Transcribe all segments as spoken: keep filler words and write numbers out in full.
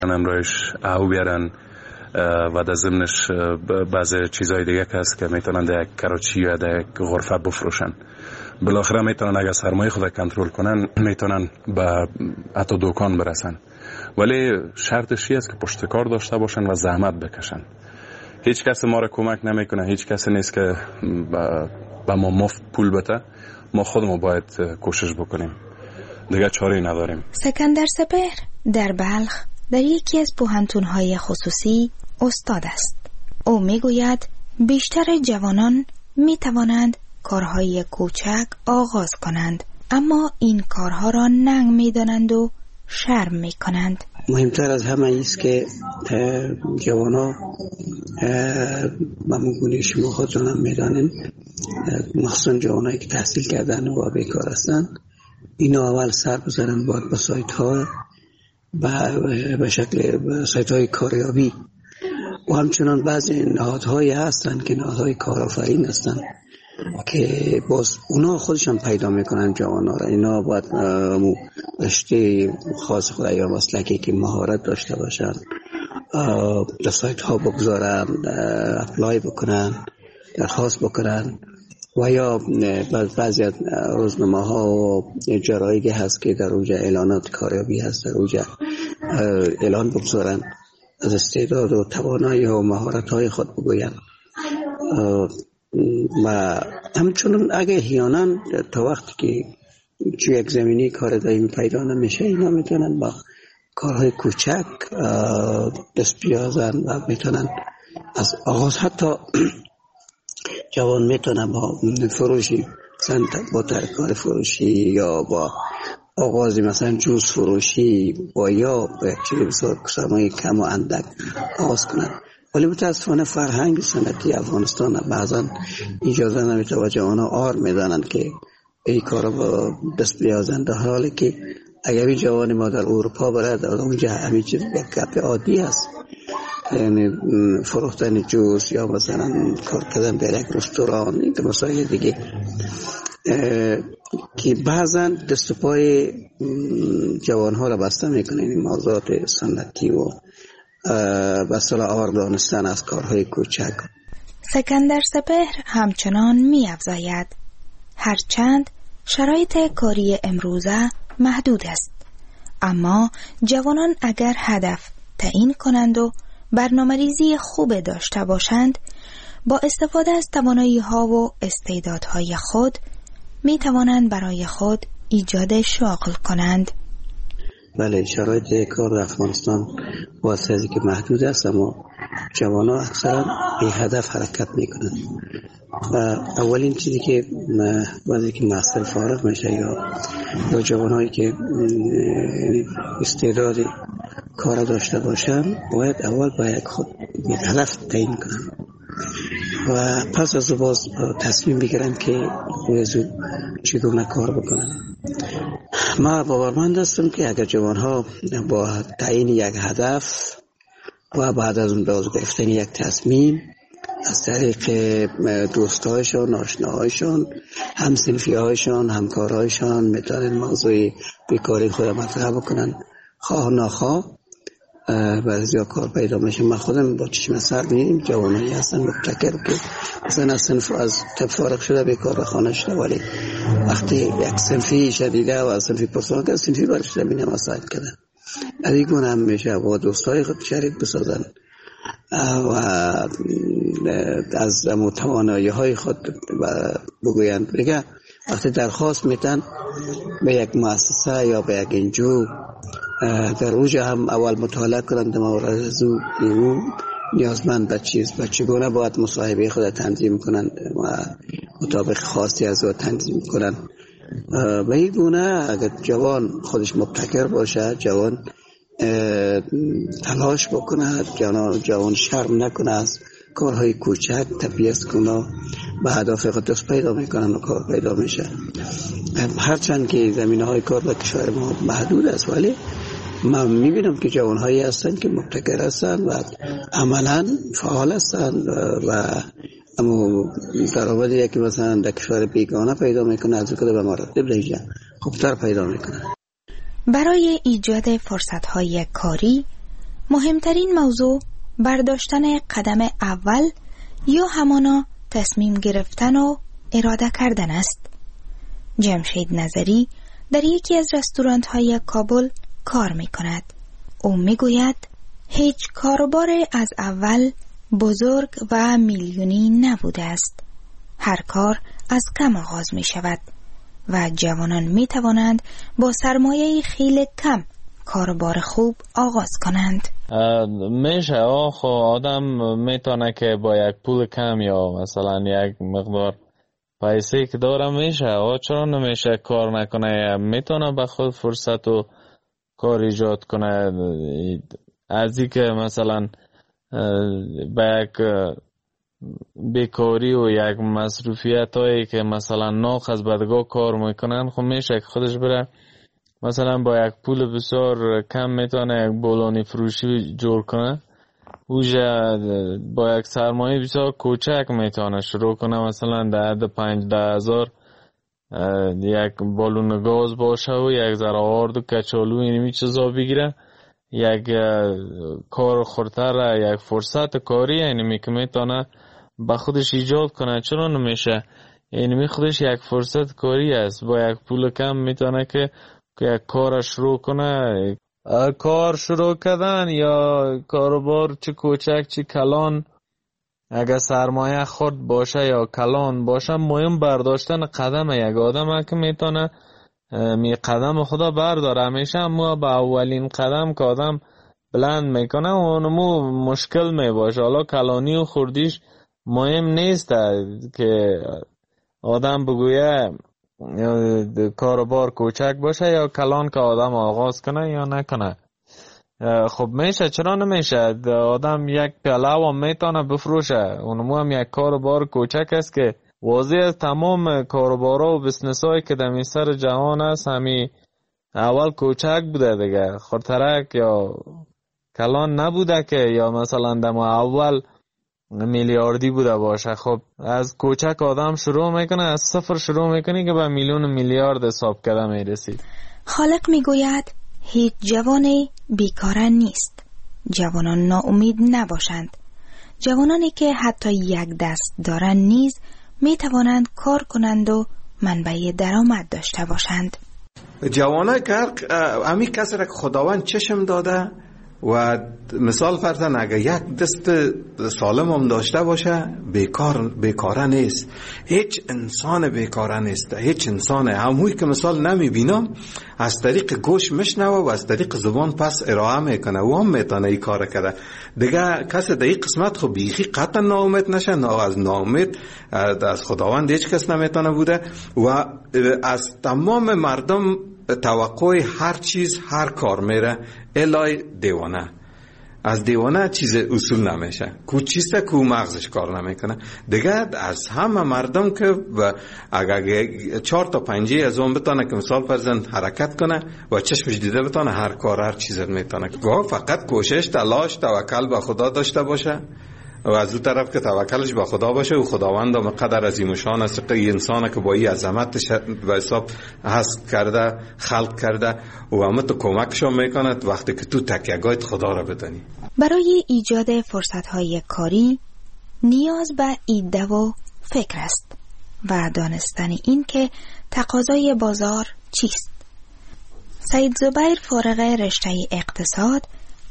امروز او بیارن و در ضمنش بعضی چیزهای دیگه که هست که میتونن در یک کراچی یا در یک غرفه بفروشن. بالاخره میتونن اگر سرمایه خود کنترل کنن میتونن به حتی دکان برسن، ولی شرطش است که پشت کار داشته باشن و زحمت بکشن. هیچ کس ما را کمک نمیکنه، هیچ کس نیست که به ما مفت پول بده. ما خودمون باید کوشش بکنیم، دیگه چاره‌ای نداریم. سکندر سپهر در بلخ در یکی از پوهنتون‌های خصوصی استاد است. او میگوید بیشتر جوانان میتوانند کارهای کوچک آغاز کنند، اما این کارها را ننگ میدانند و شرم میکنند. مهمتر از همه ایست که جوانا ممگونه شما خودتون هم میدانین، مخصوصا جوانایی که تحصیل کردن و بیکار هستن، اینا اول سر بزنن باید با سایت ها به شکل سایت های کاریابی و همچنان بعضی نهادهایی هستن که نهادهای کارآفرین هستن که باز اونا خودشان پیدا میکنن جوانا را. اینا باید رشته خاص خود یا مسلکی که مهارت داشته باشن در سایت ها بگذارن، اپلای بکنن، درخواست بکنن و یا بعضی از روزنامه ها و جرایدی هست که در اونجا اعلانات کاریابی هست، در اونجا اعلان بگذارن، از استعداد و توانایی و مهارت های خود بگوین. و همچنان اگه احیانا تا وقتی که توی یک زمینی کار دائمی پیدا نمیشه، اینا میتونن با کارهای کوچک دست بیازن و میتونن از آغاز، حتی جوان میتونن با فروشی مثلا با ترکار فروشی یا با آغازی مثلا جوز فروشی با یا به چیزی بسیار سرمایه کم و اندک آغاز کنن. ولی متاسفانه فرهنگ سنتی افغانستان بعضا اجازه نمیده و جوانا آر میدانند که این کارا با دست بیازند، در حالی که اگر این جوان ما در اروپا برد اونجا همین چیز یک گپ عادی است، یعنی فروختن جوز یا مثلا کار کردن در یک رستوران، این مسائل دیگه که بعضا دست و پای جوانها را بسته میکنه. این موضوعات سنتی و بسیار آور دانستن از کارهای کوچک. سکندر سپهر همچنان می افزاید هرچند شرایط کاری امروزه محدود است، اما جوانان اگر هدف تعیین کنند و برنامه‌ریزی خوب داشته باشند، با استفاده از توانایی ها و استعدادهای خود می توانند برای خود ایجاد شغل کنند. بله، شرایط کار در افغانستان واسه از که محدود است، اما جوانا اکثرا به هدف حرکت میکنند و اولین چیزی که وقتی که مستر فارغ میشه یا یا جوانایی که استعداد کار داشته باشن باید اول باید خود هدف تعیین کنند و پس از باز تصمیم بگیرن که ویزو چگونه کار بکنن. ما باورمند هستم که اگر جوانها با تعیین یک هدف و بعد از اون باز گرفتن یک تصمیم از طریق دوستایشان، آشناهایشان، همسنفیهایشان، همکارهایشان میتونن موضوع بیکاری خود مطرح بکنن، خواه ناخواه بعضیا کار پیدا میشه. من خودم با چشم سر می‌بینم جوانایی هستن مبتکر که مثلا از صنف از طب فارغ شده بیکار به خانه شده، ولی وقتی یک صنفی شدیده و از صنفی پرسان که صنفی برش زمینه مساعد کردن از این گونه هم میشه با دوستای خود شریک بسازن و از توانایی های خود بگویند. دیگه وقتی درخواست میتن به یک مؤسسه یا به یک انجو در اوجه هم اول مطالعه کنند مورد از او نیازمند به چیز و چگونه باید مصاحبه خود تنظیم کنند و مطابق خاصی از او تنظیم کنند. و این گونه اگر جوان خودش مبتکر باشه، جوان تلاش بکنه، جوان, جوان شرم نکنه، از کارهای کوچک تبیست کنه، به هدف خود دست پیدا میکنن و کار پیدا میشه. هرچند که زمینه های کار در کشور ما محدود است، ولی من میبینم که جوانهایی هستن که مبتکر هستن و عملا فعال هستن و اما درآمدی یکی مثلا در کشور بیگانه پیدا میکنه از کده به مراتب دیگه خوبتر پیدا میکنه. برای ایجاد فرصت‌های کاری مهمترین موضوع برداشتن قدم اول یا همانا تصمیم گرفتن و اراده کردن است. جمشید نظری در یکی از رستوران های کابل کار می کند. او می گوید هیچ کاروبار از اول بزرگ و میلیونی نبوده است. هر کار از کم آغاز می شود و جوانان می توانند با سرمایه خیلی کم کاروبار خوب آغاز کنند. میشه آخو آدم میتونه که با یک پول کم یا مثلا یک مقدار پیسه که داره میشه آه چرا نمیشه کار نکنه؟ میتونه به خود فرصت و کار ایجاد کنه. از این که مثلا به یک بیکاری و یک مصروفیت هایی که مثلا ناخ از بدگاه کار میکنن خب میشه که خودش بره مثلا با یک پول بسیار کم میتونه یک بولانی فروشی جور کنه. اوجا با یک سرمایه بسیار کوچک میتونه شروع کنه، مثلا ده ده پنج ده هزار یک بالون گاز باشه و یک ذره آرد و کچالو اینمی چیزا بگیره، یک کار خورتر، یک فرصت کاری اینمی که میتونه با خودش ایجاد کنه. چرا نمیشه؟ اینمی خودش یک فرصت کاری است، با یک پول کم میتونه که یک کار شروع کنه. کار شروع کردن یا کاروبار چه کوچک چه کلان، اگر سرمایه خرد باشه یا کلان باشه، مهم برداشتن قدم یک آدم که میتونه می قدم خدا برداره. همیشه اما با اولین قدم که آدم بلند میکنه اونمو مشکل میباشه. حالا کلانی و خردیش مهم نیست که آدم بگویه کاروبار کوچک باشه یا کلان که آدم آغاز کنه یا نکنه. خب میشه، چرا نمیشه؟ آدم یک پیاله هم میتونه بفروشه، اونمو هم یک کاروبار کوچک است که واضح از تمام کاروبارا و بسنس هایی که در سر جهان است همی اول کوچک بوده دیگه، خورترک یا کلان نبوده که یا مثلا در اول میلیاردی بوده باشه. خب از کوچک آدم شروع میکنه، از صفر شروع میکنی که به میلیون میلیارد حساب کرده میرسید. خالق میگوید هیچ جوانی بیکاره نیست. جوانان ناامید نباشند. جوانانی که حتی یک دست دارند نیز میتوانند کار کنند و منبع درآمد داشته باشند. جوانای که همی کسی را که خداوند چشم داده و مثال فرضاً اگر یک دست سالم هم داشته باشه بیکار بیکاره نیست. هیچ انسان بیکاره نیست. هیچ انسان هموی که مثال نمیبینم از طریق گوش میشنوه و از طریق زبان پس ارائه میکنه و هم میتونه ای کار کرده دیگه. کسی در این قسمت خب بیخی قطعا ناامید نشه. نه از ناامید از خداوند هیچ کس نمیتونه بوده و از تمام مردم توقع هر چیز هر کار میره الای دیوانه. از دیوانه چیز اصول نمیشه. کو چیسته کو مغزش کار نمیکنه دیگه. از همه مردم که اگر چهار تا پنجه از اون بتونه که مثال فرزند حرکت کنه و چشمش دیده بتونه هر کار هر چیز میتونه. فقط کوشش تلاش توکل به خدا داشته باشه و از اون طرف که توکلش به خدا باشه و خداوند هم قدر عظیم شان است که انسان که با این عظمتش و حساب هست کرده خلق کرده و همه تو کمکش هم میکنه وقتی که تو تکیه‌گاهت خدا را بدانی. برای ایجاد فرصت‌های کاری نیاز به ایده و فکر است و دانستن این که تقاضای بازار چیست. سید زبیر فارغ رشته اقتصاد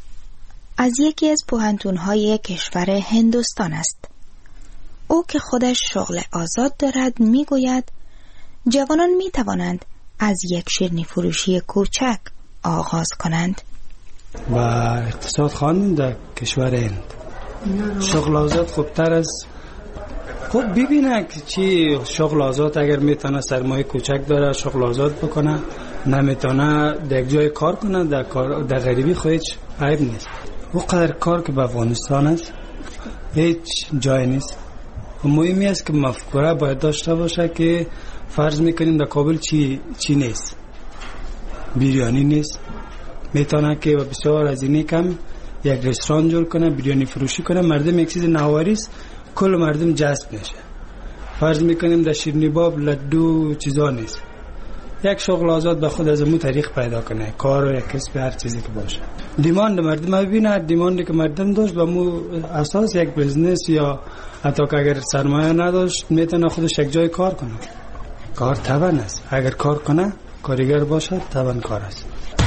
از یکی از پوهنتون‌های کشور هندوستان است. او که خودش شغل آزاد دارد میگوید جوانان میتوانند از یک شیرینی فروشی کوچک آغاز کنند. و اقتصاد خواندم در کشور هند. شغل آزاد خوبتر از خب ببینه که چی شغل آزاد اگر میتونه سرمایه کوچک داره شغل آزاد بکنه، نمیتونه در جای کار کنه در کار در غریبی خودش عیب نیست. او قدر کار که به افغانستان است هیچ جای نیست. مهمی است که مفکوره باید داشته باشه که فرض میکنیم در کابل چی چی نیست، بیریانی نیست، میتونه که بسیار از اینی کم یک رستوران جور کنه، بیریانی فروشی کنه، مردم یک چیز نواری است کل مردم جذب میشه. فرض میکنیم در شیرینی باب لدو چیزا نیست، یک شغل آزاد به خود از مو طریق پیدا کنه، کار و یک کسب هر چیزی که باشه. دیماند مردم ببینه، دیماندی که مردم داشت به مو اساس یک بزنس یا حتی که اگر سرمایه نداشت میتونه خودش یک جای کار کنه. کار توان است، اگر کار کنه کارگر باشه توان کار است.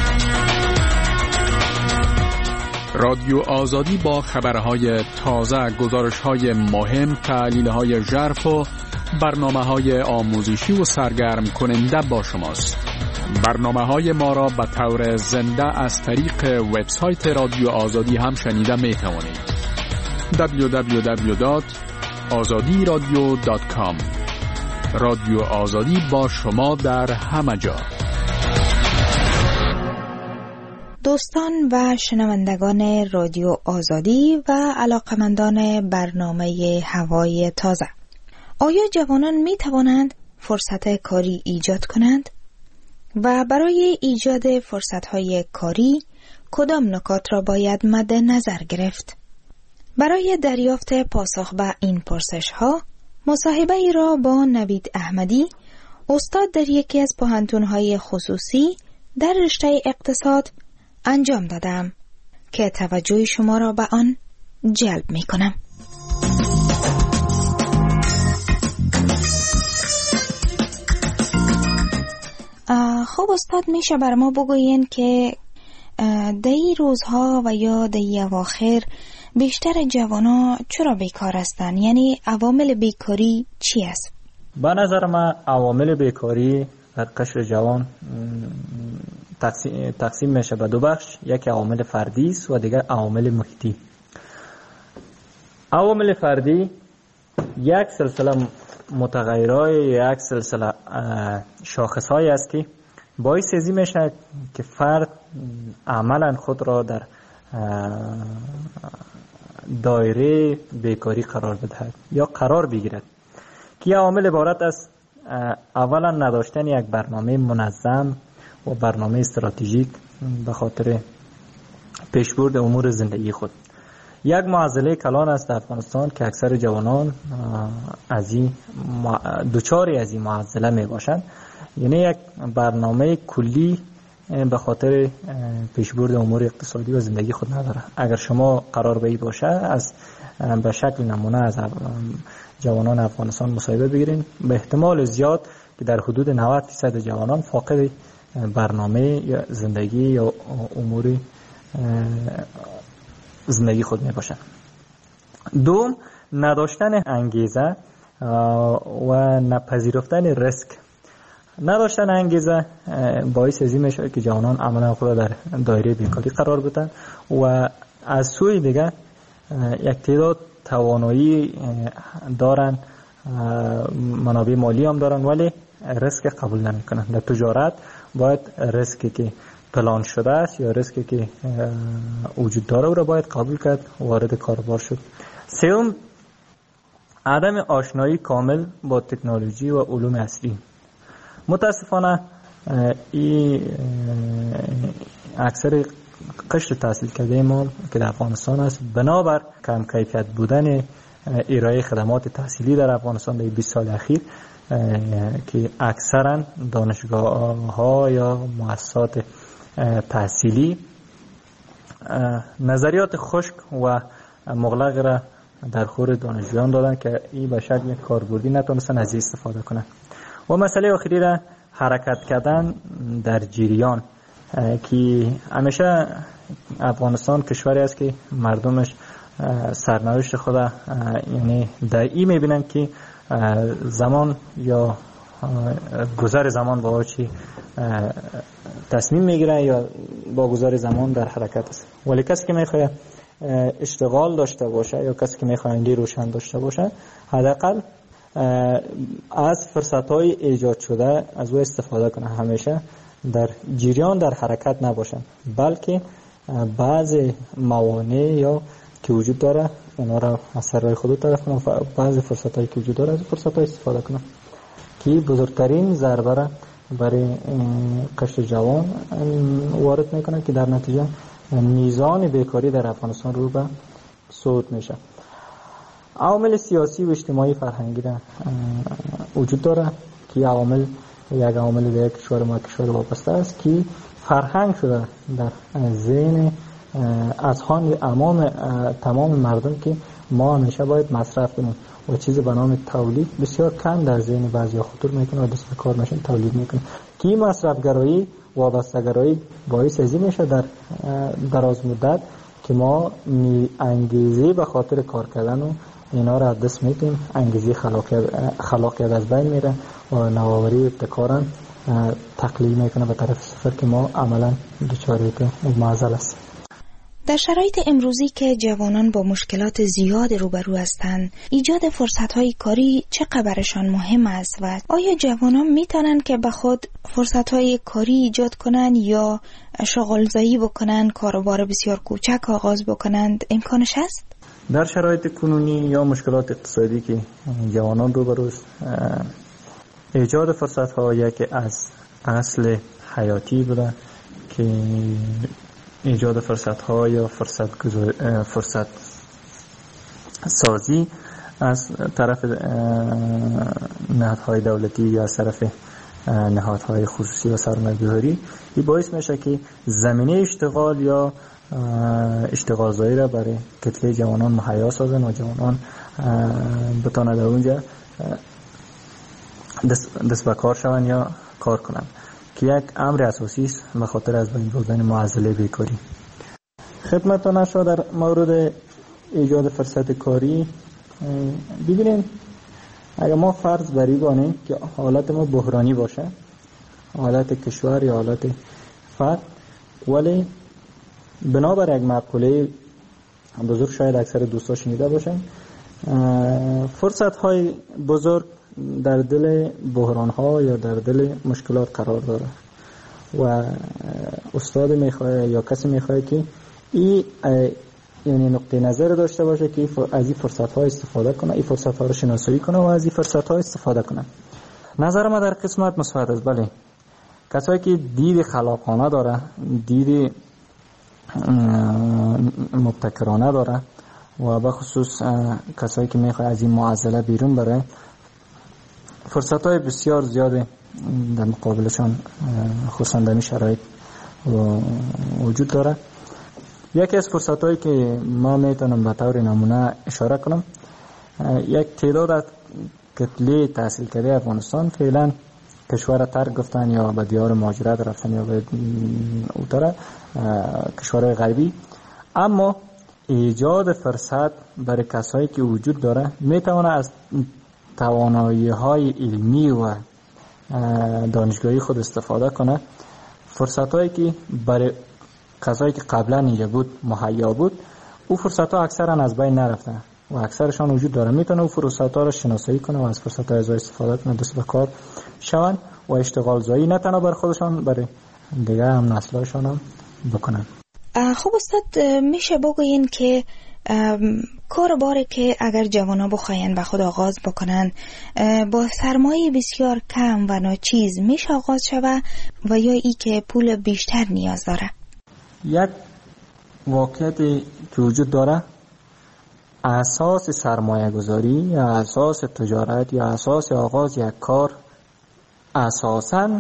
رادیو آزادی با خبرهای تازه، گزارش‌های مهم، تحلیل‌های ژرف و برنامه‌های آموزشی و سرگرم کننده با شماست. برنامه‌های ما را به طور زنده از طریق وبسایت رادیو آزادی هم شنیده می‌توانید. دبلیو دبلیو دبلیو دات آزادی رادیو دات کام. رادیو آزادی با شما در همه جا. دوستان و شنوندگان رادیو آزادی و علاقمندان برنامه هوای تازه، آیا جوانان می توانند فرصت کاری ایجاد کنند؟ و برای ایجاد فرصت‌های کاری کدام نکات را باید مد نظر گرفت؟ برای دریافت پاسخ به این پرسش‌ها مصاحبه ای را با نوید احمدی، استاد در یکی از پوهنتون‌های خصوصی در رشته اقتصاد انجام دادم که توجه شما را به آن جلب می کنم. خب استاد، میشه بر ما بگوین که دی روزها و یا دی اواخر بیشتر جوانا چرا بیکار هستند؟ یعنی عوامل بیکاری چی است؟ به نظر من عوامل بیکاری در قشر جوان تقسیم, تقسیم میشه به دو بخش، یکی عوامل فردی است و دیگر عوامل محیطی. عوامل فردی یک سلسله متغیرهای، یک سلسله شاخصهایی است که باعث ازی میشه که فرد عملا خود را در دایره بیکاری قرار بدهد یا قرار بگیرد، که عوامل عبارت است اولا نداشتن یک برنامه منظم و برنامه استراتژیک به خاطر پیشبرد امور زندگی خود. یک معضله کلان است در افغانستان که اکثر جوانان از این دوچاری از این معضله می باشند، یعنی یک برنامه کلی به خاطر پیشبرد امور اقتصادی و زندگی خود نداره. اگر شما قرار به این باشه، از به شکل نمونه از جوانان افغانستان مصاحبه بگیرین، به احتمال زیاد که در حدود نود درصد جوانان فاقد برنامه یا زندگی یا امور زندگی خود می باشند. دوم، نداشتن انگیزه و نپذیرفتن ریسک. نداشتن انگیزه باعث ازی میشه که جوانان عملا خود در دایره بیکاری قرار بدن و از سوی دیگه یک تعداد توانایی دارن، منابع مالی هم دارن، ولی ریسک قبول نمیکنن. در تجارت باید ریسکی که پلان شده است یا ریسکی که وجود داره او را باید قبول کرد، وارد کاروبار شد. سوم، عدم آشنایی کامل با تکنولوژی و علوم اصلی. متاسفانه این اکثر قشر تحصیل کرده ما که در افغانستان است، بنابر کم کیفیت بودن ارائه خدمات تحصیلی در افغانستان در بیست سال اخیر که اکثرا دانشگاه ها یا مؤسسات تحصیلی نظریات خشک و مغلق را در خور دانشجویان دادن که این به شکل کاربردی نتونستن از این استفاده کنن. و مسئله آخری را حرکت کردن در جریان، که همیشه افغانستان کشوری است که مردمش سرنوشت خود یعنی در این میبینن که زمان یا گذر زمان با چی تصمیم میگیره یا با گذر زمان در حرکت است. ولی کسی که میخواد اشتغال داشته باشه یا کسی که میخواد ایندی روشن داشته باشه، حداقل از فرصت‌های ایجاد شده از او استفاده کنه، همیشه در جریان در حرکت نباشن، بلکه بعض موانع یا که وجود داره اونا را از سرای خود طرف کنن، بعض فرصت‌هایی که وجود داره از فرصت‌ها استفاده کنن، که بزرگترین ضربه را برای قشر جوان وارد میکنه که در نتیجه میزان بیکاری در افغانستان رو به صعود میشه. عوامل سیاسی و اجتماعی فرهنگی را وجود داره که عوامل یک عامل دیگه کشور ما کشور وابسته است که فرهنگ شده در ذهن اذهان امام تمام مردم که ما همیشه باید مصرف کنیم و چیز به نام تولید بسیار کم در ذهن بعضیا خطور میکنه و دست به کار میشن تولید میکنه که این مصرفگرایی وابستگرایی باعث ازی میشه در دراز مدت که ما انگیزه به خاطر کار کردن و اینا را دست میتیم، انگیزه خلاقیت خلاقیت از بین میره و نوآوری و ابتکار تقلیل میکنه به طرف صفر که ما عملا دچار معضل است. در شرایط امروزی که جوانان با مشکلات زیاد روبرو هستند، ایجاد فرصت‌های کاری چقدر برشان مهم است و آیا جوانان میتونن که به خود فرصت‌های کاری ایجاد کنند یا شغل‌زایی بکنند، کاروبار بسیار کوچک آغاز بکنند، امکانش هست؟ در شرایط کنونی یا مشکلات اقتصادی که جوانان روبرو است، ایجاد فرصت‌ها یکی از اصل حیاتی بوده که ایجاد فرصت‌ها یا فرصت فرصت سازی از طرف نهادهای دولتی یا از طرف نهادهای خصوصی و سرمایه‌گذاری این باعث میشه که زمینه اشتغال یا اشتغال زایی را برای کتله جوانان مهیا سازن و جوانان بتوانند در اونجا دست, دست به کار شوند یا کار کنند که یک امر اساسی است به خاطر از بین بردن معضله بیکاری. خدمتتان شما در مورد ایجاد فرصت کاری ببینید، اگر ما فرض بری بانیم که حالت ما بحرانی باشه، حالت کشور یا حالت فرد، ولی بنابر یک مقوله بزرگ شاید اکثر دوستا شنیده باشن، فرصت های بزرگ در دل بحران ها یا در دل مشکلات قرار داره و استاد میخواه یا کسی میخواه که این یعنی نقطه نظر داشته باشه که از این فرصت ها استفاده کنه، این فرصت ها رو شناسایی کنه و از این فرصت ها استفاده کنه. نظر ما در قسمت مثبت است. بله، کسایی که دید خلاقانه داره، دید مبتکرانه داره و به خصوص کسایی که میخواه از این معضله بیرون بره، فرصت های بسیار زیاده در مقابلشان خصوصا در این شرایط وجود داره. یکی از فرصت هایی که ما میتونم به طور نمونه اشاره کنم، یک تعداد از کتله تحصیل کرده افغانستان فعلا کشور ترک گفتن یا به دیار مهاجرت رفتن یا به اوتره کشورهای غربی، اما ایجاد فرصت برای کسایی که وجود داره میتونه از توانایی های علمی و دانشگاهی خود استفاده کنه. فرصت هایی که برای کسایی که قبلا اینجا بود مهیا بود، او فرصت ها اکثرا از بین نرفتن و اکثرشان وجود داره، میتونه او فرصت ها را شناسایی کنه و از فرصت های ازای استفاده کنه، دست به کار شون و اشتغال زایی نه تنها بر خودشان، برای دیگه هم نسلاشان هم بکنن. خب استاد، میشه بگوین که کار باره که اگر جوانا بخواین به خود آغاز بکنن با سرمایه بسیار کم و ناچیز میشه آغاز شوه و یا ای که پول بیشتر نیاز داره؟ یک واقعیتی که وجود داره، اساس سرمایه گذاری یا اساس تجارت یا اساس آغاز یک کار اساساً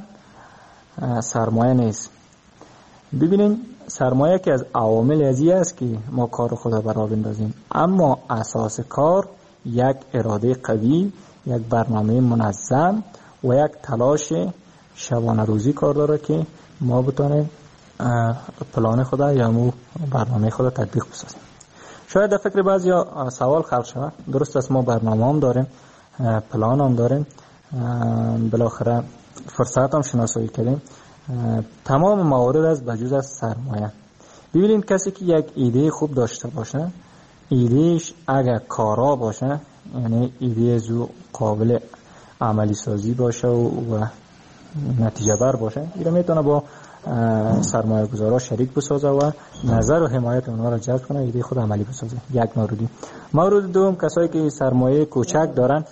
سرمایه نیست. ببینین، سرمایه که از عوامل ازی است که ما کار خدا برا بندازیم، اما اساس کار یک اراده قوی، یک برنامه منظم و یک تلاش شبانه روزی کار داره که ما بتونیم پلان خدا یا مو برنامه خدا تطبیق بسازیم. شاید در فکر بعضی سوال خلق شود، درست است ما برنامه هم داریم، پلان هم داریم، بالاخره فرصت هم شناسایی کردیم، تمام موارد از بجز از سرمایه. ببینید، کسی که یک ایده خوب داشته باشه، ایدهش اگر کارا باشه، یعنی ایده زو قابل عملی سازی باشه و, و نتیجه بر باشه، ایده میتونه با سرمایه گذارا شریک بسازه و نظر و حمایت اونها را جلب کنه، ایده خود عملی بسازه. یک موردی. مورد دوم، کسایی که سرمایه کوچک دارن،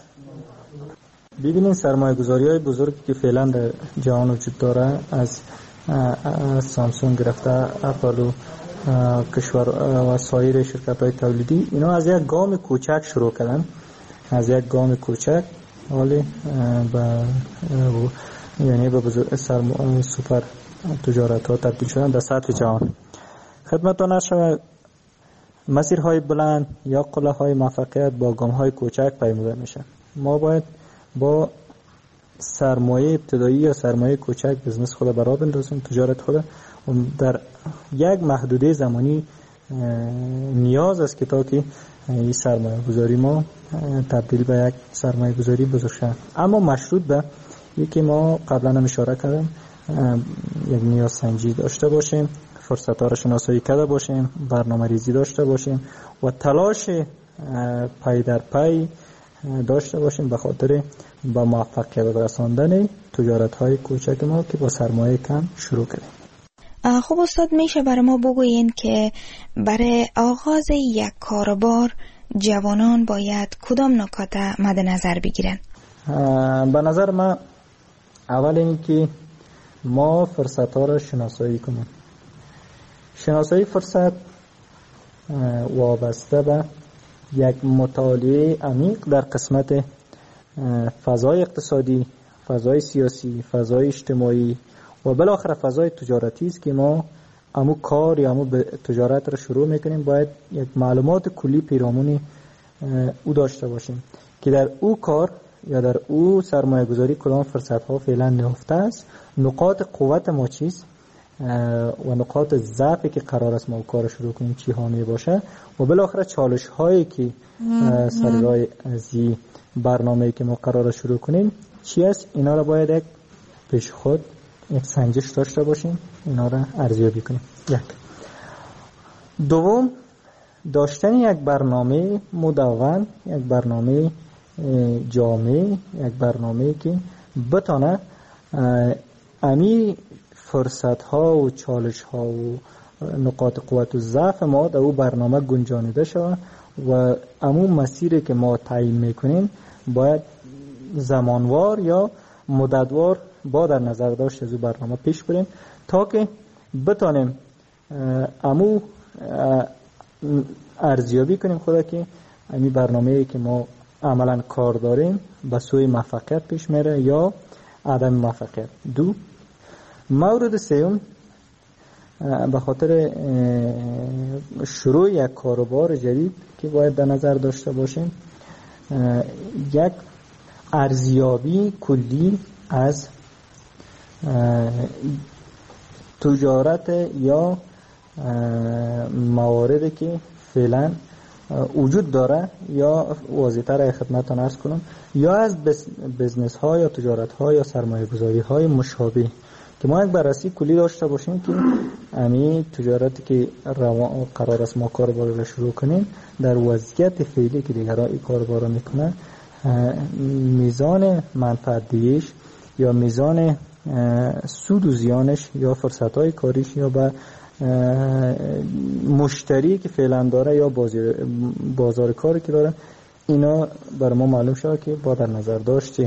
ببینید سرمایه گذاری های بزرگی که فعلا در جهان وجود داره، از, از سامسونگ گرفته، اپل و کشور و سایر شرکت های تولیدی، اینا از یک گام کوچک شروع کردن، از یک گام کوچک، ولی یعنی به بزرگ سرمایه سوپر تجارت ها تبدیل شدن در سطح جهان. خدمتتان عرض شود مسیرهای بلند یا قله های موفقیت با گام های کوچک پیموده میشه. ما باید با سرمایه ابتدایی یا سرمایه کوچک بزنس خود برا بندازیم، تجارت خود در یک محدوده زمانی نیاز است که تا که این سرمایه گذاری ما تبدیل به یک سرمایه گذاری بزرگ شد. اما مشروط به یکی ما قبلا هم اشاره کردم یک نیاز سنجی داشته باشیم، فرصت ها را شناسایی کرده باشیم، برنامه ریزی داشته باشیم و تلاش پای در پای داشته باشیم به خاطر با موفقیت رساندن تجارت های کوچک ما که با سرمایه کم شروع کردیم. خب استاد میشه برای ما بگوین که برای آغاز یک کاروبار جوانان باید کدام نکات مد نظر بگیرن؟ به نظر من اول این که ما فرصت ها را شناسایی کنیم. شناسایی فرصت وابسته به یک مطالعه عمیق در قسمت فضای اقتصادی، فضای سیاسی، فضای اجتماعی و بالاخره فضای تجارتی است که ما امو کار یا امو تجارت را شروع میکنیم. باید یک معلومات کلی پیرامون او داشته باشیم که در او کار یا در او سرمایه گذاری کدام فرصت ها فعلا نهفته است، نقاط قوت ما چیست و نقاط ضعفی که قرار است ما کار شروع کنیم چی ها می باشه و بالاخره چالش هایی که سر راه از این برنامه‌ای که ما قرار شروع کنیم چی است. اینا را باید یک پیش خود یک سنجش داشته باشیم، اینا را ارزیابی کنیم. یک دوم داشتن یک برنامه مدون، یک برنامه جامع، یک برنامه که بتانه امی فرصت ها و چالش ها و نقاط قوت و ضعف ما در او برنامه گنجانیده شود و امون مسیری که ما تعیین میکنیم باید زمانوار یا مدتوار با در نظر داشت از او برنامه پیش بریم تا که بتانیم امو ارزیابی کنیم خدا که امی برنامه‌ای که ما عملا کار داریم به سوی موفقیت پیش میره یا عدم موفقیت. دو مورد سوم به خاطر شروع یک کاروبار جدید که باید در نظر داشته باشیم یک ارزیابی کلی از تجارت یا مواردی که فعلا وجود داره یا واضح‌تر خدمتتان عرض کنم یا از بزنس ها یا تجارت ها یا سرمایه گذاری های مشابه که ما یک بررسی کلی داشته باشیم که همین تجارتی که قرار است ما کاروبار را شروع کنیم در وضعیت فعلی که دیگران این کاروبار را میکنه میزان منفعت دیش یا میزان سود و زیانش یا فرصت های کاریش یا به مشتری که فعلا داره یا بازار, بازار کاری که داره اینا برای ما معلوم شد که با در نظر داشتی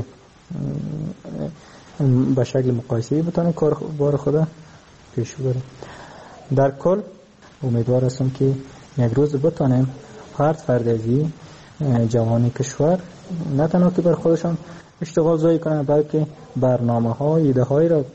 به شکل مقایسه‌ای بتونه کاربار خدا پیش بره. در کل امیدوار هستم که یک روز بتونیم فرد فرد از این جوانی کشور نه تنها که بر خودشان اشتغال زایی کنن بلکه برنامه ها ایده هایی را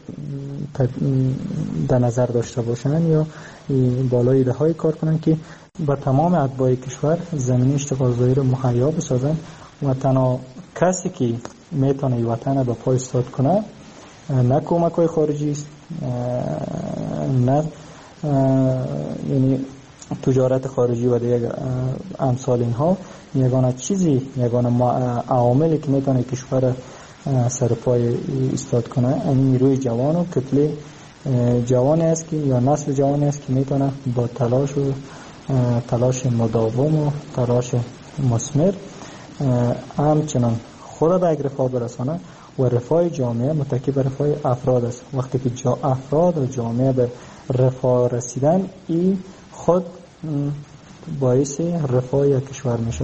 در نظر داشته باشن یا بالای ایده های کار کنن که با تمام اتباع کشور زمینه اشتغال زایی را مهیا بسازن و تنها کسی که میتونه ای وطن به پای ایستاد کنه نه کمک های خارجی است نه یعنی تجارت خارجی و دیگه امثال اینها، یگانه چیزی یگانه عواملی که میتونه کشور سر پای ایستاد کنه این نیروی جوان و کتله جوانی است که یا نسل جوانی است که میتونه با تلاش و تلاش مداوم و تلاش مثمر همچنان خود به یک رفاه برسانه و رفاه جامعه متکی به رفاه افراد است. وقتی که جا افراد و جامعه به رفاه رسیدن این خود باعث رفاه یک کشور میشه.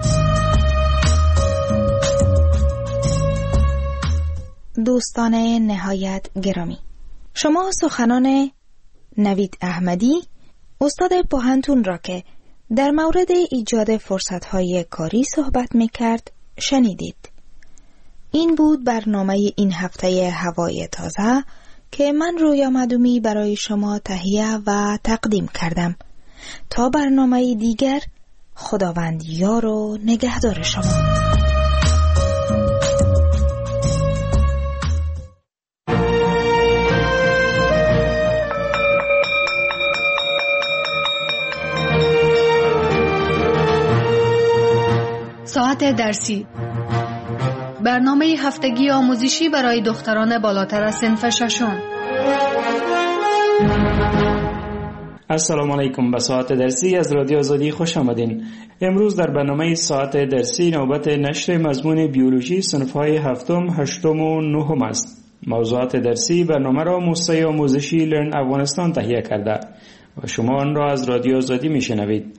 دوستان نهایت گرامی، شما سخنان نوید احمدی استاد پوهنتون را که در مورد ایجاد فرصت‌های کاری صحبت می‌کرد شنیدید. این بود برنامه این هفته هوای تازه که من رویا مدومی برای شما تهیه و تقدیم کردم. تا برنامه دیگر، خداوند یار و نگهدار شما. ساعت درسی، برنامه هفتگی آموزشی برای دختران بالاتر از صنف ششم. السلام علیکم. به ساعت درسی از رادیو آزادی خوش آمدین. امروز در برنامه ساعت درسی نوبت نشر مضمون بیولوژی صنف‌های هفتم، هشتم و نهم است. موضوعات درسی برنامه را موسسه آموزشی لرن افغانستان تهیه کرده و شما آن را از رادیو آزادی میشنوید.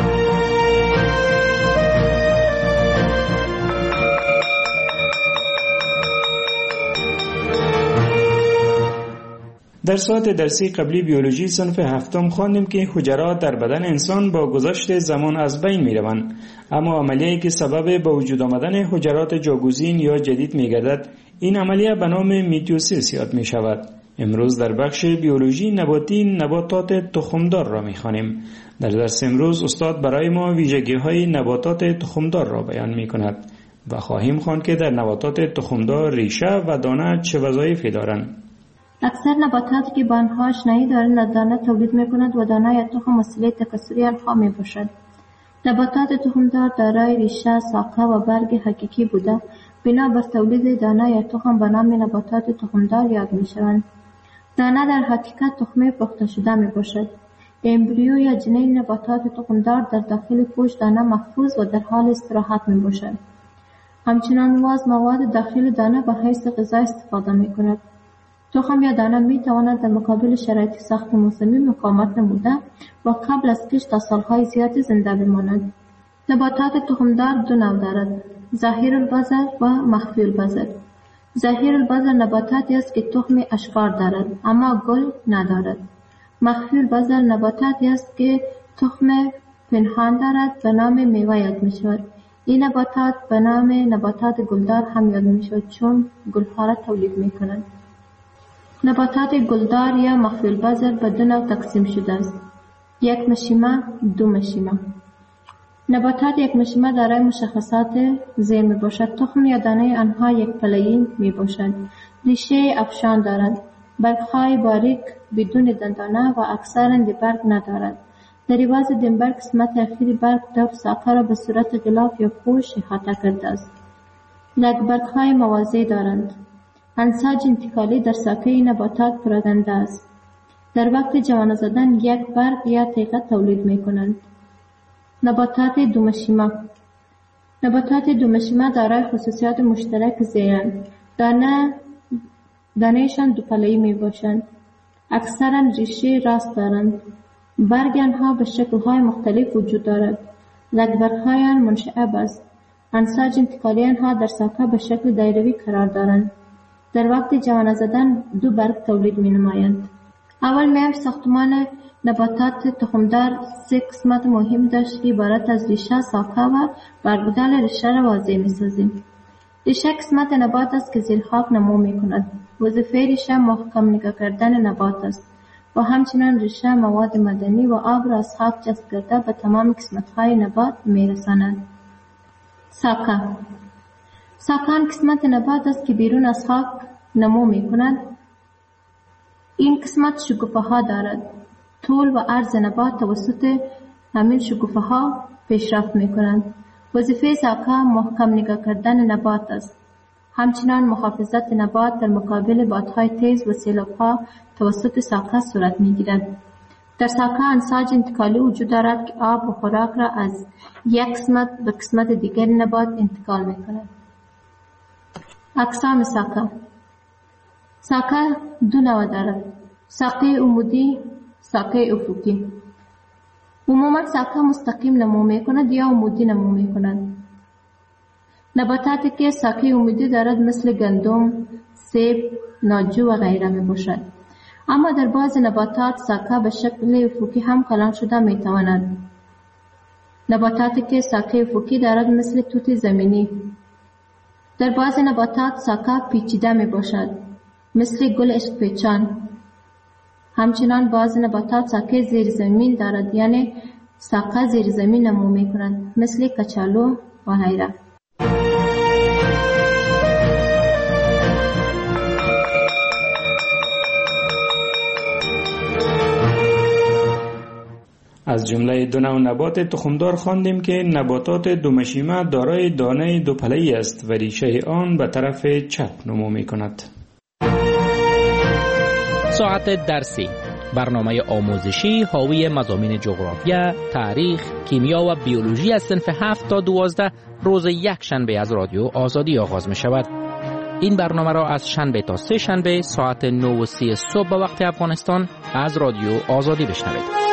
در ساعت درسی قبلی بیولوژی صنف هفتم خواندیم که حجرات در بدن انسان با گذشت زمان از بین می روند، اما عملیه‌ای که سبب به وجود آمدن حجرات جاگزین یا جدید می گردد، این عملیه به نام میتوسیس یاد می شود. امروز در بخش بیولوژی نباتی نباتات تخمدار را می خوانیم. در درس امروز استاد برای ما ویژگی‌های نباتات تخمدار را بیان می کند و خواهیم خواند که در نباتات تخمدار ریشه و دانه چه وظایفی دارند. اکثر نباتاتی که با آنها آشنایی دارند از دانه تولید می‌کنند و دانه یا تخم وسیله تکثری آنها میباشد. نباتات تخمدار دارای ریشه، ساقه و برگ حقیقی بوده بنا بر تولید دانه یا تخم به نام نباتات تخمدار یاد می‌شوند. دانه در حقیقت تخمه پخته شده میباشد. امبریو یا جنین نباتات تخمدار در داخل پوست دانه محفوظ و در حال استراحت میباشد. همچنان واز مواد داخل دانه به حیث غذا استفاده می‌کند. تخم یا دانه می تواند در مقابل شرایط سخت موسمی مقاومت نموده و قبل از کشت تا سالهای زیادی زنده بماند. نباتات تخمدار دو نوع دارد: ظاهر البذر و مخفی البذر. ظاهر البذر نباتاتی است که تخم اشکار دارد اما گل ندارد. مخفی البذر نباتاتی است که تخم پنهان دارد به نام میوه یاد می شود. این نباتات به نام نباتات گلدار هم یاد می شود چون گلها را تولید می کنند. نباتات گلدار یا مخفی البذر به دو نوع تقسیم شده است: یک مشیمه، دو مشیمه. نباتات یک مشیمه دارای مشخصات زیر می باشد. تخم یا دانه آنها یک پله‌ای می باشد. ریشه افشان دارد. برگ‌های باریک بدون دندانه و اکثرا برگ ندارد. در عوض دنبر قسمت اخیری برگ دو ساقه را به صورت غلاف یا پوش احاطه کرده است. لگ برگ‌های موازی دارند. انساج انتقالی در ساقه این نباتات پراکنده است. در وقت جوانه زدن یک برگ یا تیغه تولید می کنند. نباتات دومشیمه. نباتات دومشیمه دارای خصوصیات مشترک زیرند: دانه دانهشان دو پله‌ای می باشند. اکثرا ریشه راست دارند. برگ آنها به شکل‌های مختلف وجود دارد. لگ برگ‌های آن منشعب است. انساج انتقالی آنها در ساقه به شکل دایروی قرار دارند. در وقت جوانه زدن دو برگ تولید می نمایند. اول می‌ایم ساختمان نباتات تخمدار سه قسمت مهم داشت که عبارت از ریشه، ساقه و برگودل ریشه را واضح می سازیم. ریشه قسمت نبات است که زیر خاک نمو می کند. وظیفه ریشه محکم نگاه کردن نبات است و همچنان ریشه مواد معدنی و آب را از خاک جذب کرده به تمام قسمت‌های نبات می رساند. ساقه. ساقه آن قسمت نبات است که بیرون از خاک نمو می کند. این قسمت شکوفه ها دارد. طول و عرض نبات توسط همین شکوفه ها پیشرفت می کنند. وظیفه ساقه محکم نگاه کردن نبات است. همچنان محافظت نبات در مقابل بادهای تیز و سیلاب ها توسط ساقه صورت می گیرد. در ساقه انساج انتقالی وجود دارد که آب و خوراک را از یک قسمت به قسمت دیگر نبات انتقال می کند. اقسام ساقه. ساقه دو نوع دارد: ساقه عمودی، ساقه افقی. عموما ساقه مستقیم نمو می کند یا عمودی نمو می کند. نباتاتی که ساقه عمودی دارد مثل گندم، سیب، ناجو و غیره می باشد. اما در بعض نباتات ساقه به شکل افقی هم کلان شده می تواند. نباتاتی که ساقه افقی دارد مثل توت زمینی. در بعضی نباتات ساکه پیچیده می باشد مثل گل عشق پیچان. همچنان بعضی نباتات ساکه زیر زمین دارد، یعنی ساکه زیر زمین نمو می کنند مثل کچالو و غیره. از جمله دو نوع نبات تخمدار خواندیم که نباتات دومشیمه دارای دانه دوپله‌ای است و ریشه آن به طرف چپ نمو می کند. ساعت درسی، برنامه آموزشی حاوی مضامین جغرافیا، تاریخ، کیمیا و بیولوژی از صنف هفت تا دوازده روز یک شنبه از رادیو آزادی آغاز می شود. این برنامه را از شنبه تا سه شنبه ساعت نه و سی صبح به وقت افغانستان از رادیو آزادی بشنوید.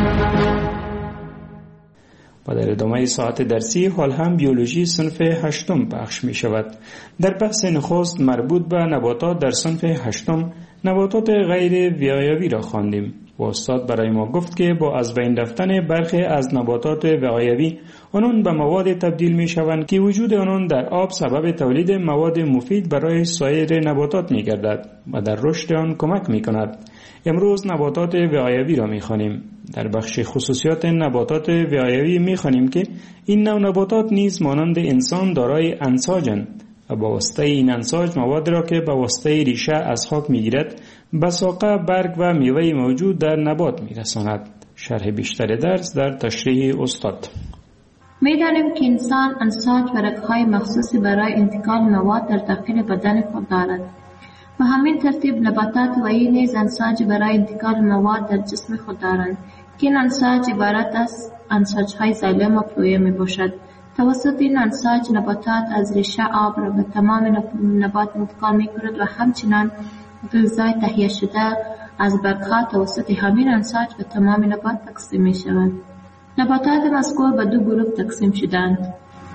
و در ادامه ساعت درسی حال هم بیولوژی صنف هشتم پخش می شود. در بحث نخست مربوط به نباتات در صنف هشتم نباتات غیر وقایوی را خواندیم و استاد برای ما گفت که با از بین رفتن برخی از نباتات وقایوی آنان به مواد تبدیل می شوند که وجود آنان در آب سبب تولید مواد مفید برای سایر نباتات می گردد و در رشد آن کمک می کند. امروز نباتات وقایوی را می خوانیم. در بخش خصوصیات نباتات وقایوی می خوانیم که این نوع نباتات نیز مانند انسان دارای انساجند و با واسطه این انساج مواد را که با واسطه ریشه از خاک می گیرد به ساقه، برگ و میوه موجود در نبات می رساند. شرح بیشتر درس در تشریح استاد. می دانیم که انسان انساج و رگ‌های مخصوصی برای انتقال مواد در داخل بدن خود دارد. و همین ترتیب نباتات و این نیز انساج برای انتقال مواد در جسم خود دارند که این انساج عبارت از انساج‌های زایلم و پلویه می باشد. توسط این انساج نباتات از ریشه آب را به تمام نبات انتقال می کند و همچنان غذای تهیه شده از برگ‌ها توسط همین انساج به تمام نبات تقسیم می شود. نباتات مذکور به دو گروه تقسیم شدند.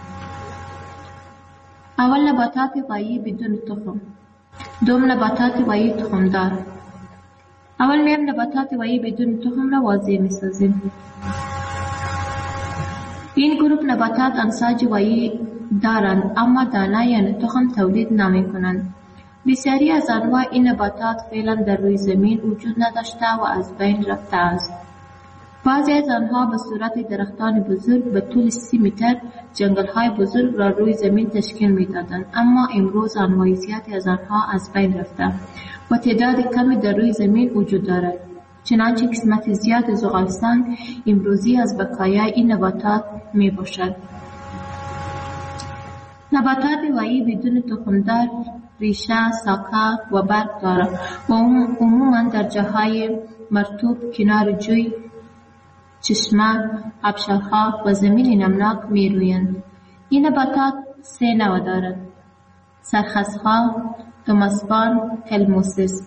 اول نباتات غایی بدون تخم، دوم نباتات غایی تخمدار. اول میم نباتات غایی بدون تخم را واضح می سازیم. این گروه نباتات انساج غایی دارند اما دانه یعنی تخم تولید نمی کنند. بسیاری از انواع این نباتات فعلا در روی زمین وجود نداشته و از بین رفته است. بعضی از آنها به صورت درختان بزرگ به طول سی متر جنگل‌های بزرگ را روی زمین تشکیل می‌دادند، اما امروز انواع زیادی از آنها از بین رفته و تعداد کمی در روی زمین وجود دارد. چنانچه قسمت زیاد زغالستان امروزی از بقایای این نباتات میباشد. نباتات غایی بدون تخمدار ریشه، ساقه و برگ دارد و عموما در جاهای مرطوب، کنار جوی، چشمه، آبشارها و زمین نمناک می رویند. این نباتات سه نوع دارد: سرخسها، توماسپان، کلموسیس.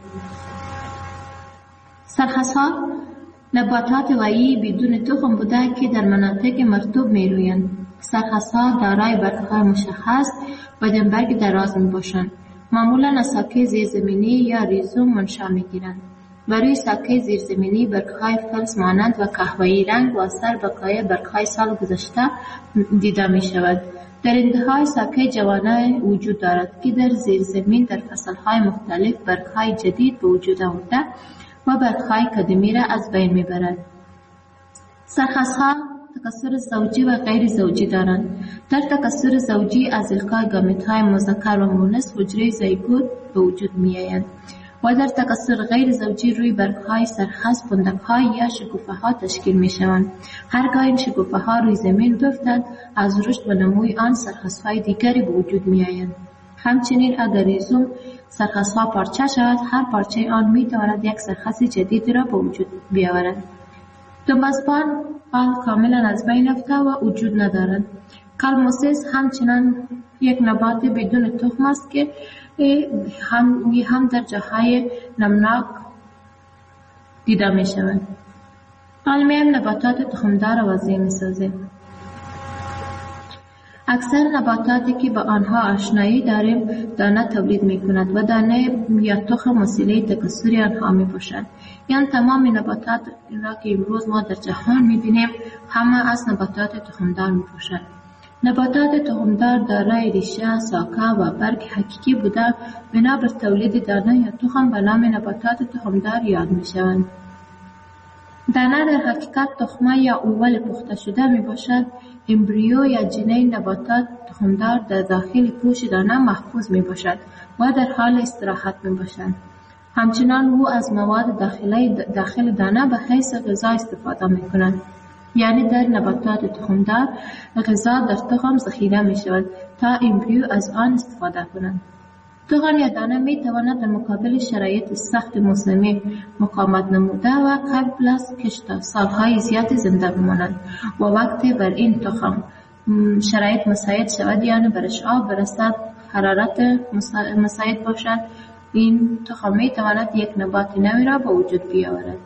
سرخسها نباتات غایی بدون تخم بوده که در مناطق مرطوب می رویند. سرخسها دارای برگ‌های مشخص و دنبرگ دراز می باشند. معمولا از ساکه زیرزمینی یا ریزوم منشأ می گیرند. و روی ساکه زیرزمینی برگ‌های فلز مانند و قهوه‌ای رنگ و اثر بقای برگ‌های سال گذشته دیده می شود. در انتهای ساکه جوانه وجود دارد که در زیرزمین در فصل‌های مختلف برگ‌های جدید به وجود آورده و برگ‌های قدیمی را از بین می برد. سرخسها تکثر زوجی و غیر زوجی دارند. در تکثر زوجی از القای گامیت‌های مذکر و مؤنث حجره زیگوت به وجود می‌آید و در تکثر غیر زوجی روی برگ‌های سرخس پندک‌های یا شکوفه‌ها تشکیل می‌شوند. هرگاه این شکوفه‌ها روی زمین بیفتند از رشد و نموی آن سرخس‌های دیگری به وجود می‌آیند. همچنین اگر ریزوم سرخس‌ها پارچه شود، هر پارچه آن می‌تواند یک سرخس جدید را به وجود بیاورد. توماسپان آن کاملا از بین رفته و وجود ندارد. کلموسیس همچنان یک نبات بدون تخم است که هم هم در جاهای نمناک دیده می شود. علمیم نباتات تخمدار را وضعی می سازیم. اکثر نباتاتی که با آنها آشنایی داریم دانه تولید می کند و دانه یا تخم وسیله تکثری آنها می باشد. یعنی تمام نباتات را که امروز ما در جهان می بینیم همه از نباتات تخمدار می باشد. نباتات تخمدار دارای ریشه، ساقه و برگ حقیقی بوده بنا بر تولید دانه یا تخم به نام نباتات تخمدار یاد می شوند. دانه در حقیقت تخمه یا اول پخته شده می باشد. امبریو یا جنین نباتات تخمدار در داخل پوش دانه محفوظ می باشد و در حال استراحت می باشد. همچنان او از مواد داخلی داخل دانه به حیث غذا استفاده می کنند. یعنی در نباتات تخمدار غذا در تخم ذخیره می شود تا امبریو از آن استفاده کنند. تخم یا دانه می تواند در مقابل شرایط سخت موسمی مقاومت نموده و قبل از کشت سالهای زیادی زنده بمانند و وقتی بر این تخم شرایط مساعد شود یعنی برش آب برسد حرارت مساعد باشد این تخم می تواند یک نبات نوی را به وجود بیاورد.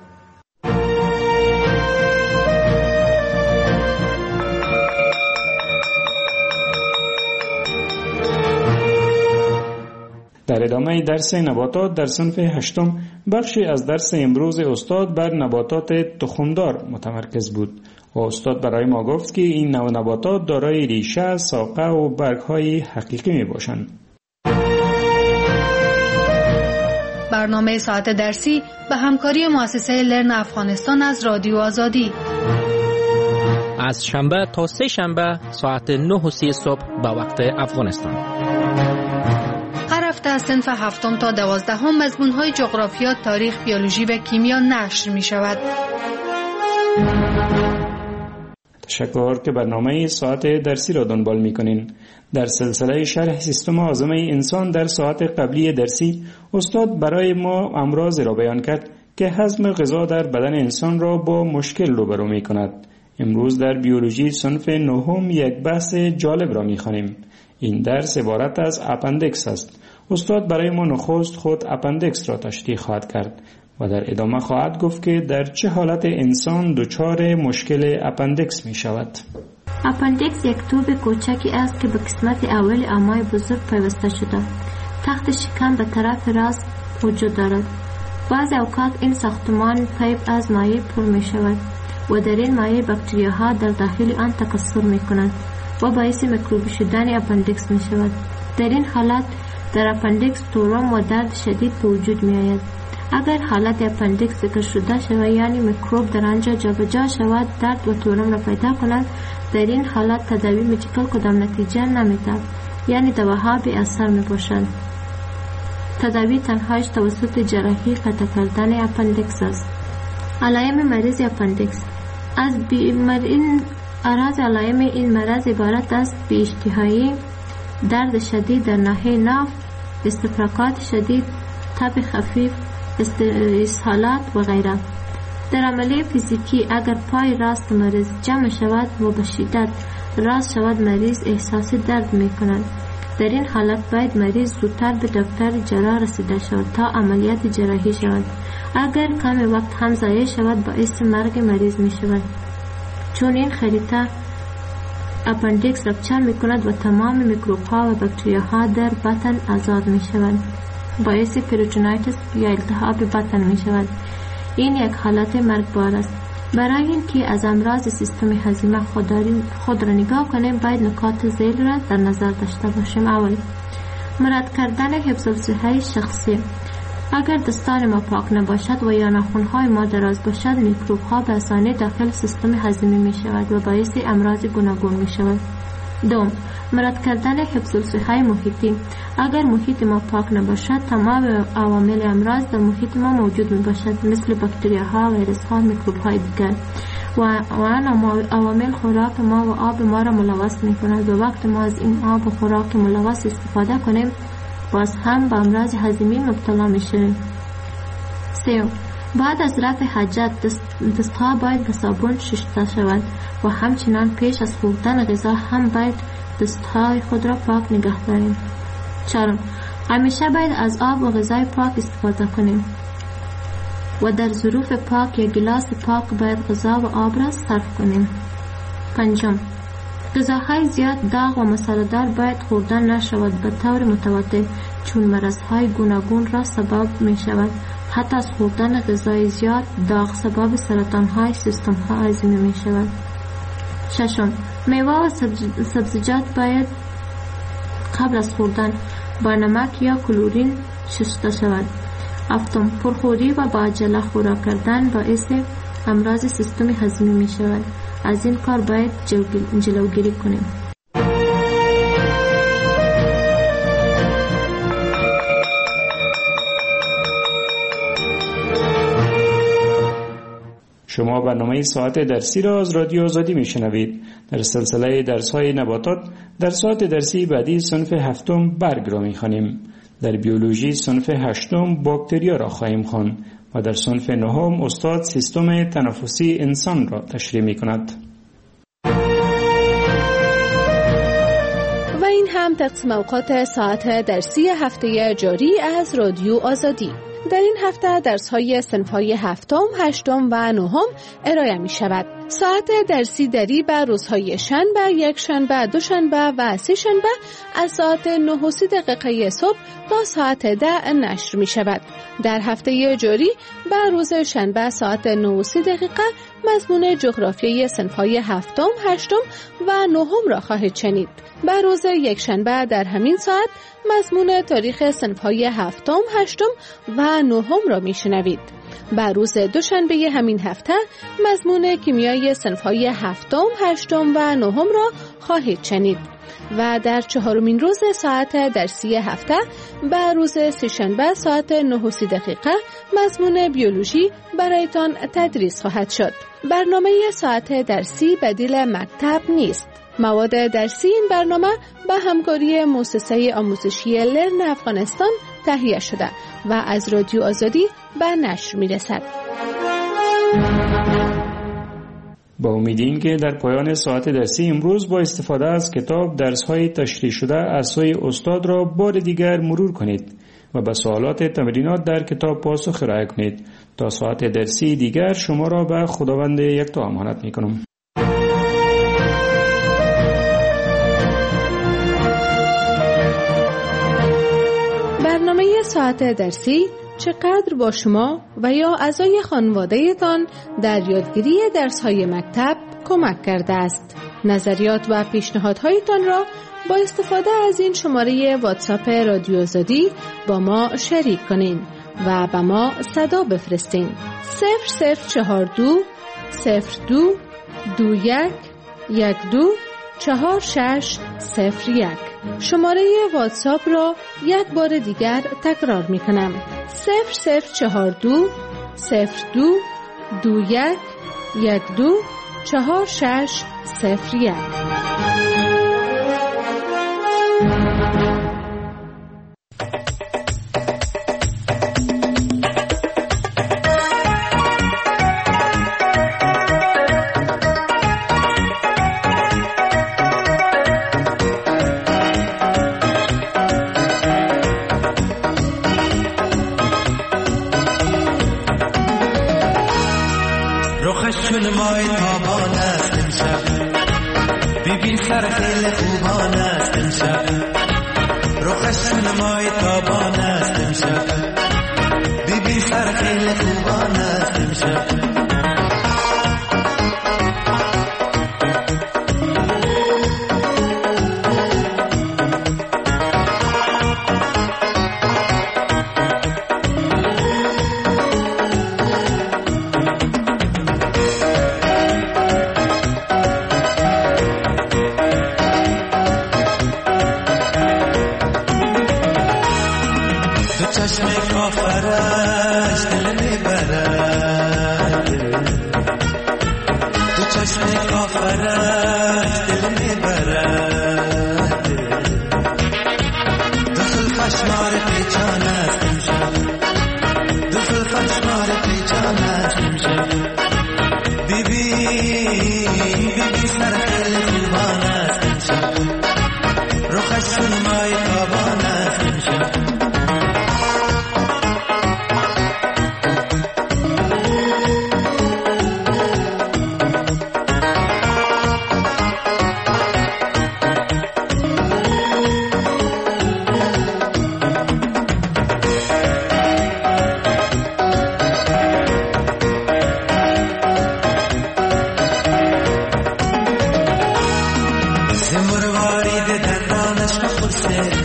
در ادامه درس نباتات در صنف هشتم بخشی از درس امروز استاد بر نباتات تخمدار متمرکز بود و استاد برای ما گفت که این نوع نباتات دارای ریشه، ساقه و برگ‌های حقیقی می باشند. برنامه ساعت درسی به همکاری مؤسسه لرن افغانستان از رادیو آزادی از شنبه تا سه شنبه ساعت نه و سی صبح به وقت افغانستان. هر هفته از صنف هفتم تا دوازدهم مضمون‌های جغرافیا، تاریخ، بیولوژی و کیمیا نشر می شود. تشکر که برنامه ساعت درسی را دنبال می کنین. در سلسله شرح سیستم هاضمه انسان در ساعت قبلی درسی استاد برای ما امراض را بیان کرد که هضم غذا در بدن انسان را با مشکل روبرو می کند. امروز در بیولوژی صنف نهم یک بحث جالب را می خوانیم. این درس عبارت از اپندکس است. استاد برای ما نخست خود اپندکس را تشریح خواهد کرد و در ادامه خواهد گفت که در چه حالت انسان دچار مشکل اپندکس می شود. اپندکس یک توب کوچکی است که به قسمت اول امعای بزرگ پیوسته شده. تخت شکم به طرف راست وجود دارد. بعضی اوقات این ساختمان پیپ از مایع پر می شود و در این مایع باکتریاها در داخل آن تکثر می کنند و باعث میکروبی شدن اپندکس می شود. در این حالت در اپندکس تورم و درد شدید به وجود می آید. اگر حالت اپندکس ذکر شده شود یعنی میکروب در آنجا جابجا شود درد و تورم را پیدا کند، در این حالت تداوی مدیکال کدام نتیجه نمی‌دهد یعنی دواها بی اثر می باشند. تداوی تنهایش توسط جراحی قطع کردن اپندکس است. علائم مریض اپندکس از بیمار این اعراض علائم این مرض عبارت است بی اشتهایی، درد شدید در ناحیه ناف، استفراغات شدید، تب خفیف، اسهالات و غیره. در عملیه فیزیکی اگر پای راست مریض جمع شود و به شدت راست شود مریض احساس درد می کند. در این حالت باید مریض زودتر به دکتر جراح رسیده شود تا عملیات جراحی شود. اگر کم وقت هم ضایع شود باعث مرگ مریض می شود، چون این خریطه اپندکس رپچر می کند و تمام میکروب ها و باکتریا ها در بطن آزاد می شود. باعث پریتونایتس یا التهاب بطن می شود. این یک حالت مرگبار است. برای اینکه از امراض سیستم هضمی خود را نگاه کنیم باید نکات ذیل را در نظر داشته باشیم. اول، مراد کردن حفظ الصحه شخصی. اگر دستان ما پاک نباشد و یا ناخن‌های ما دراز باشد میکروب ها به آسانی داخل سیستم هضمی می شود و باعث امراض گوناگون می شود. دوم، مراد کردن حفظ الصحه محیطی. اگر محیط ما پاک نباشد تمام عوامل امراض در محیط ما موجود می باشد مثل باکتریاها، ویروس‌ها، میکروب‌های دیگر و آن عوامل خوراک ما و آب ما را ملوث می کند و وقت ما از این آب و خوراک ملوث استفاده کنیم باز هم به امراض هضمی مبتلا می شویم. سوم، بعد از رفع حاجت دست دستها باید به صابون شسته شود و همچنان پیش از خوردن غذا هم باید دستهای خود را پاک نگه داریم. چهارم، همیشه باید از آب و غذای پاک استفاده کنیم و در ظروف پاک یا گلاس پاک باید غذا و آب را صرف کنیم. پنجم، غذاهای زیاد داغ و مساله‌دار باید خوردن نشود به طور متواتر چون مرضهای گوناگون را سبب می شود. حتی از خوردن غذای زیاد داغ سبب سرطان‌های سیستم‌ها هضمی می شود. ششم، میوه و سبزیجات باید قبل از خوردن با نمک یا کلورین شسته شود. هفتم، پرخوری و با عجله خوراک کردن باعث امراض سیستم هضمی می شود. از این کار باید جلوگیری کنیم. شما برنامه ساعت درسی را از رادیو آزادی میشنوید. در سلسله درس‌های نباتات در ساعت درسی بعدی صنف هفتم برگ را می‌خوانیم. در بیولوژی صنف هشتم باکتریا را خواهیم خواند و در صنف نهم استاد سیستم تنفسی انسان را تشریح می‌کند. و این هم تقسیم اوقات ساعت درسی هفته جاری از رادیو آزادی. در این هفته درس‌های صنف‌های هفتم، هشتم و نهم ارائه می‌شود. ساعت درسی دری بر روزهای شنبه، یک شنبه، دو شنبه و سه شنبه از ساعت نه و سی دقیقه صبح تا ساعت ده نشر می‌شود. در هفته جاری بر روز شنبه ساعت نه و سی دقیقه مضمون جغرافیای صنف‌های هفتم، هشتم و نهم را خواهید شنید. بر روز یک شنبه در همین ساعت مضمون تاریخ صنف‌های هفتم، هشتم و نهم را میشنوید. بر روز دوشنبه همین هفته مضمون کیمیای صنف‌های هفتم، هشتم و نهم را خواهید شنید. و در چهارمین روز ساعت درسی هفته بر روز سه‌شنبه ساعت نه و سی دقیقه مضمون بیولوژی برایتان تدریس خواهد شد. برنامه ساعت درسی بدیل مکتب نیست. مواد درسی این برنامه با همکاری مؤسسه آموزشی لرن افغانستان تهیه شده و از رادیو آزادی به نشر می‌رسد. با امید این که در پایان ساعت درسی امروز با استفاده از کتاب درس‌های تشریح شده از سوی استاد را بار دیگر مرور کنید و به سوالات تمرینات در کتاب پاسخ ارائه کنید. تا ساعت درسی دیگر شما را به خداوند یکتا امانت می‌کنم. برنامه ساعت درسی چقدر با شما و یا اعضای خانواده‌تان در یادگیری درس‌های مکتب کمک کرده است؟ نظریات و پیشنهادهایتان را با استفاده از این شماره واتساپ رادیو آزادی با ما شریک کنین و به ما صدا بفرستین. صفر صفر چهار دو صفر دو دو یک یک دو چهار شش صفر یک. شماره واتساپ را یک بار دیگر تکرار می کنم. صفر صفر چهار دو صفر دو دو یک یک دو چهار شش صفر یک. زمرواری دندانش نخورسه